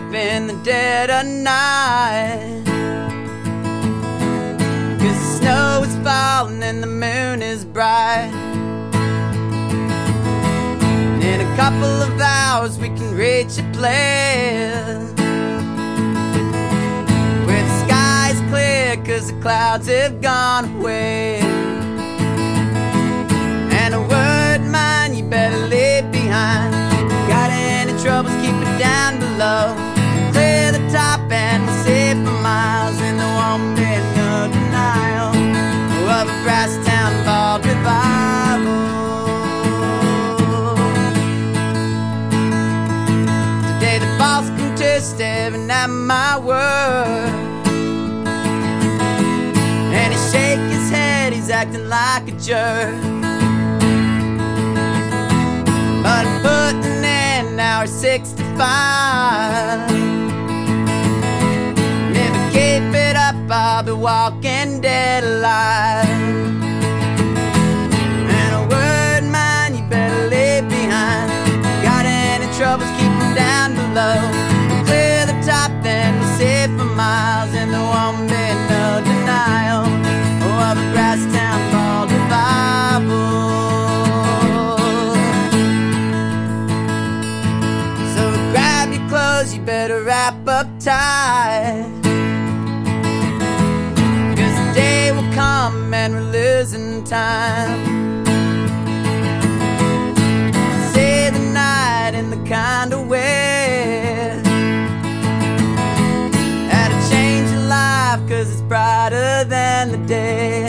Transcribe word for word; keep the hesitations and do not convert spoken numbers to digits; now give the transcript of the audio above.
in the dead of night. Cause the snow is falling and the moon is bright. In a couple of hours we can reach a place where the sky is clear cause the clouds have gone away. And a word, man, you better leave behind. Got any troubles, keep it down below. Clear the top and we'll see for miles. And there won't be no denial of a brass town ball revival. Today the boss come to staring at my word, and he shake his head, he's acting like a jerk. But I'm putting in hour sixty-five. Never keep it up, I'll be walking dead alive. And a word, man, you better leave behind. Got any troubles, keep them down below. Clear the top, then we'll see for miles. And there won't be no denial of a brass town ball revival. You better wrap up tight, cause the day will come and we're losing time. See the night in the kind of way how to change your life, cause it's brighter than the day.